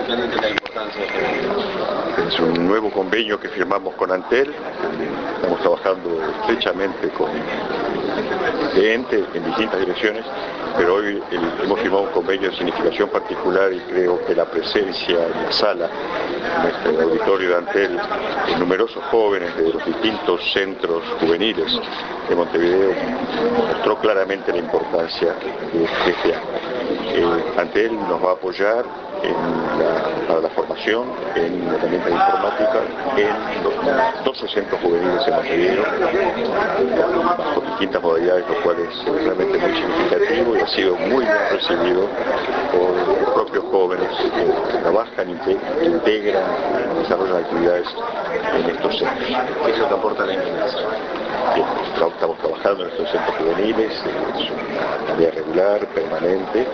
intendente, la importancia de este evento? Es un nuevo convenio que firmamos con Antel. Estamos trabajando estrechamente con ente en distintas direcciones, pero hoy hemos firmado un convenio de significación particular y creo que la presencia en la sala, en este auditorio de Antel, de numerosos jóvenes de los distintos centros juveniles de Montevideo mostró claramente la importancia de este acto. Antel nos va a apoyar para la formación en herramientas informáticas en los 12 centros juveniles en Montevideo, bajo distintas modalidades, lo cual es realmente muy significativo y ha sido muy bien recibido por los propios jóvenes que trabajan, integran, desarrollan actividades en estos centros. ¿Qué es lo que aporta la Intendencia? Estamos trabajando en estos centros juveniles, es una tarea regular, permanente.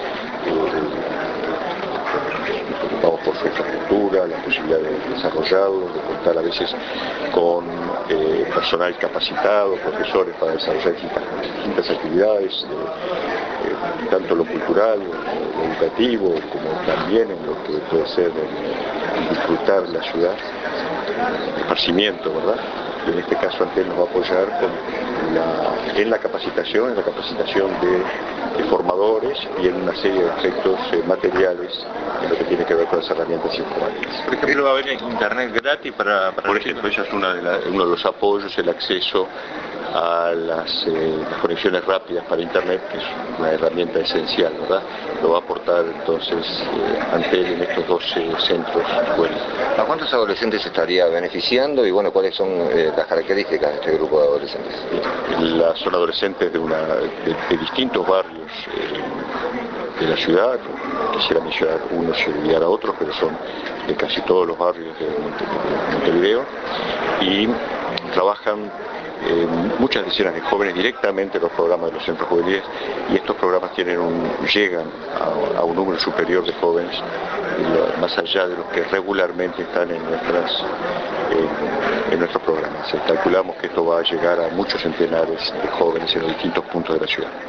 Nos preocupamos por su infraestructura, la posibilidad de desarrollarlo, de contar a veces con personal capacitado, profesores para desarrollar distintas actividades, tanto lo cultural, lo educativo, como también en lo que puede ser disfrutar la ciudad, el esparcimiento, ¿verdad? Y en este caso Antel nos va a apoyar en la capacitación de formadores y en una serie de aspectos materiales en lo que tiene que ver con las herramientas informáticas. Por ejemplo, va a haber internet gratis para por ejemplo, ese es uno de los apoyos, el acceso a las conexiones rápidas para internet, que es una herramienta esencial, ¿verdad? Lo va a aportar entonces Antel en estos 12 centros juveniles. ¿A cuántos adolescentes estaría beneficiando y bueno, cuáles son las características de este grupo de adolescentes? Son adolescentes de distintos barrios de la ciudad. Quisiera mencionar unos y olvidar a otros, pero son de casi todos los barrios de Montevideo y trabajan muchas decenas de jóvenes directamente en los programas de los centros juveniles, y estos programas llegan a un número superior de jóvenes, más allá de los que regularmente están en nuestros programas. Calculamos que esto va a llegar a muchos centenares de jóvenes en los distintos puntos de la ciudad.